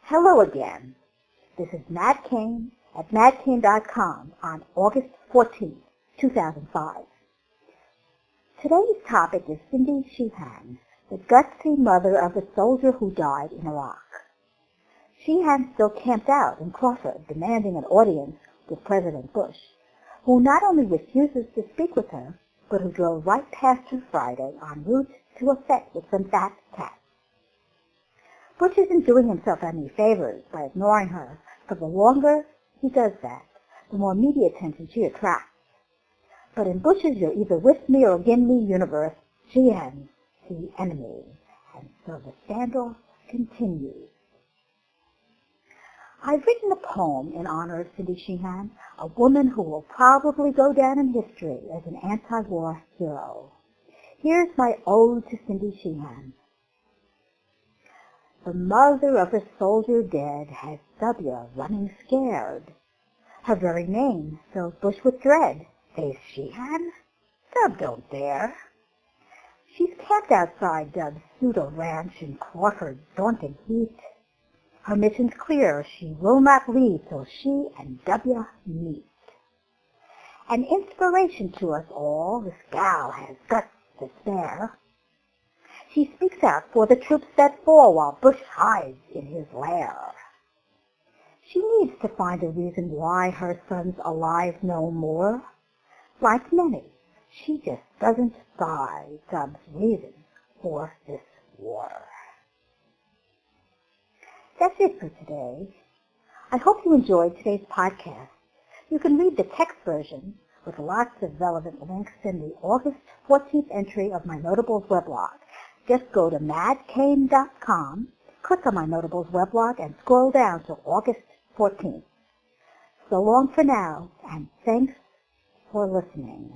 Hello again. This is Matt Cain at mattcain.com on August 14, 2005. Today's topic is Cindy Sheehan, the gutsy mother of the soldier who died in Iraq. Sheehan still camped out in Crawford, demanding an audience with President Bush, who not only refuses to speak with her, but who drove right past her Friday en route to a fete with some fat cats. Bush isn't doing himself any favors by ignoring her, but the longer he does that, the more media attention she attracts. But in Bush's "you're either with me or against me" universe, Sheehan's the enemy, and so the standoff continues. I've written a poem in honor of Cindy Sheehan, a woman who will probably go down in history as an anti-war hero. Here's my ode to Cindy Sheehan. The mother of a soldier dead has W running scared. Her very name fills Bush with dread. Face Sheehan? Dub don't dare. She's camped outside Dub's pseudo ranch in Crawford's daunting heat. Her mission's clear. She will not leave till she and W meet. An inspiration to us all, this gal has guts to spare. She speaks out for the troops that fall while Bush hides in his lair. She needs to find a reason why her son's alive no more. Like many, she just doesn't buy Dub's reason for this war. That's it for today. I hope you enjoyed today's podcast. You can read the text version with lots of relevant links in the August 14th entry of my Notables weblog. Just go to mattcain.com, click on my Notables weblog, and scroll down to August 14th. So long for now, and thanks for listening.